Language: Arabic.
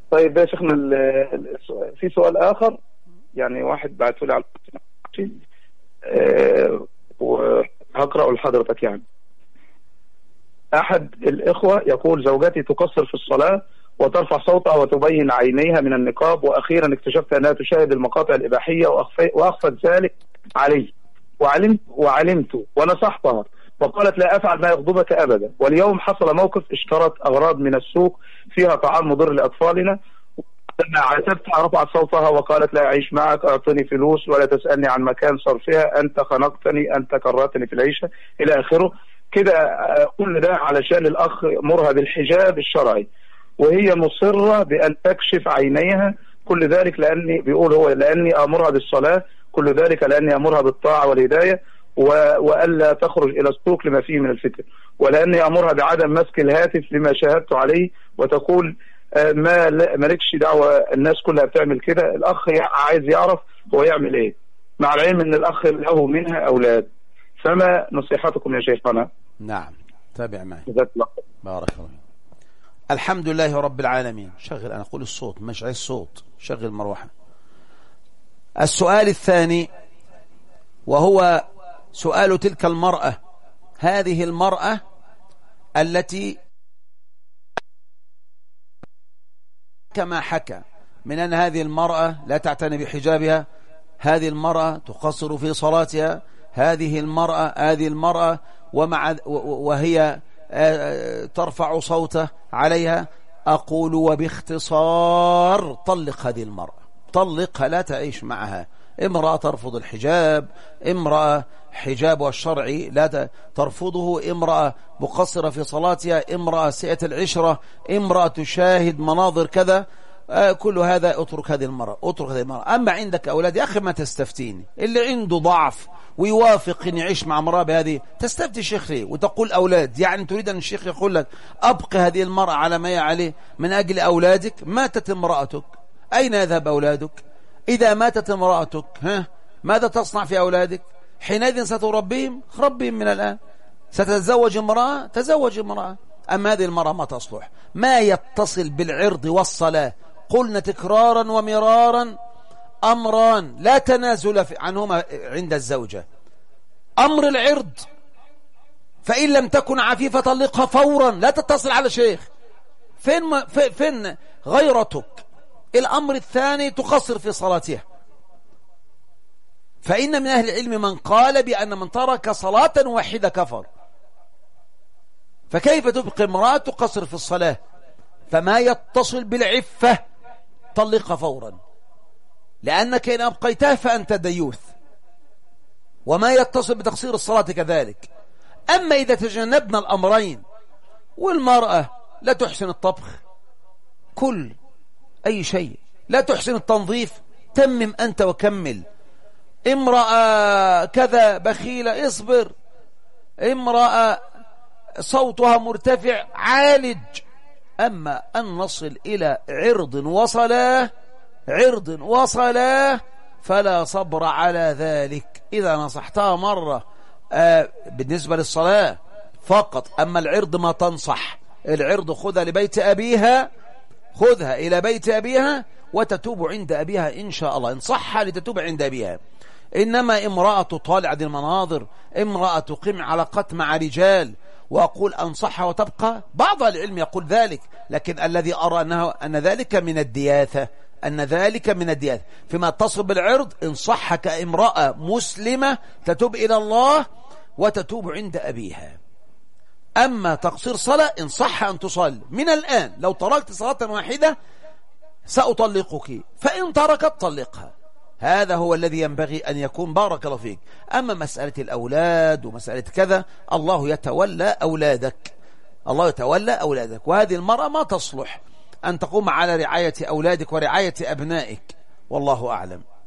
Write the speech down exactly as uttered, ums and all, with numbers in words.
طيب يا شيخنا، في سؤال آخر، يعني واحد بعته لي على أه وهقرأه لحضرتك. يعني أحد الإخوة يقول: زوجتي تقصر في الصلاة وترفع صوتها وتبين عينيها من النقاب، وأخيرا اكتشفت أنها تشاهد المقاطع الإباحية وأخفت ذلك علي، وعلمت وعلمت ونصحتها وقالت لا أفعل ما يغضبك أبدا. واليوم حصل موقف، اشترت أغراض من السوق فيها طعام مضر لأطفالنا، لما عاتبتها رفعت صوتها وقالت لا أعيش معك، أعطني فلوس ولا تسألني عن مكان صرفها، أنت خنقتني، أنت كرهتني في العيشة، إلى آخره كده. كل ده علشان الأخ مرها بالحجاب الشرعي، وهي مصرة بأن تكشف عينيها. كل ذلك لأني بيقول هو لأني أمرها بالصلاة، كل ذلك لأني أمرها بالطاعة والهداية، وألا تخرج إلى السوق لما فيه من الفتن، ولأني أمرها بعدم مسك الهاتف لما شاهدت عليه. وتقول ما مالكش دعوة، الناس كلها بتعمل كده. الأخ عايز يعرف هو يعمل إيه، مع العلم أن الأخ له منها أولاد. فما نصيحتكم يا شيخنا؟ نعم، تابع معي. بارك الله. الحمد لله رب العالمين. شغل، أنا أقول الصوت مش عايز صوت، شغل مروحة. السؤال الثاني وهو سؤال تلك المرأة، هذه المرأة التي كما حكى من أن هذه المرأة لا تعتني بحجابها، هذه المرأة تقصر في صلاتها، هذه المرأة هذه المرأة ومع وهي ترفع صوته عليها. أقول وباختصار: طلق هذه المرأة، طلقها، لا تعيش معها. امرأة ترفض الحجاب، امرأة حجابها الشرعي لا ترفضه، امرأة مقصرة في صلاتها، امرأة سيئة العشرة، امرأة تشاهد مناظر كذا، آه كل هذا اترك هذه المرأة، اترك هذه المرأة. أما عندك أولاد يا أخي ما تستفتيني، اللي عنده ضعف ويوافق أن يعيش مع امرأة بهذه تستفتي الشيخ ليه وتقول أولاد؟ يعني تريد أن الشيخ يقول لك أبقى هذه المرأة على ما هي عليه من أجل أولادك؟ ماتت امرأتك، أين يذهب أولادك؟ إذا ماتت امرأتك ها ماذا تصنع في أولادك؟ حينئذ ستربيهم، ربهم من الآن. ستتزوج امرأة، تزوج امرأة. أما هذه المرأة ما تصلح، ما يتصل بالعرض والصلاة. قلنا تكرارا ومرارا أمران لا تنازل عنهما عند الزوجة: أمر العرض، فإن لم تكن عفيفة طلقها فورا، لا تتصل على شيخ. فين, فين غيرتك؟ الأمر الثاني تقصر في صلاتها، فإن من أهل العلم من قال بأن من ترك صلاة واحدة كفر. فكيف تبقي امرأة تقصر في الصلاة؟ فما يتصل بالعفة طلقها فورا، لأنك إن أبقيتها فأنت ديوث. وما يتصل بتقصير الصلاة كذلك. أما إذا تجنبنا الأمرين، والمرأة لا تحسن الطبخ، كل أي شيء، لا تحسن التنظيف، تمم أنت وكمل. امرأة كذا بخيلة، اصبر. امرأة صوتها مرتفع، عالج. أما أن نصل إلى عرض وصلاة عرض وصلاة فلا صبر على ذلك. إذا نصحتها مرة آه بالنسبة للصلاة فقط، أما العرض ما تنصح. العرض خذها لبيت أبيها، خذها إلى بيت أبيها وتتوب عند أبيها إن شاء الله، إن صح لتتوب عند أبيها. إنما امرأة تطالع هذه المناظر، امرأة تقيم علاقات مع رجال، وأقول أنصحها وتبقى، بعض العلم يقول ذلك، لكن الذي أرى أنه أن ذلك من الدياثة، أن ذلك من الدياثة. فيما تصل بالعرض إن صح كامرأة مسلمة تتوب إلى الله وتتوب عند أبيها. أما تقصير صلاة إن صح أن تصل من الآن، لو تركت صلاة واحدة سأطلقك، فإن تركت طلقها. هذا هو الذي ينبغي أن يكون. بارك الله فيك. أما مسألة الأولاد ومسألة كذا، الله يتولى أولادك، الله يتولى أولادك. وهذه المرأة ما تصلح أن تقوم على رعاية أولادك ورعاية أبنائك، والله أعلم.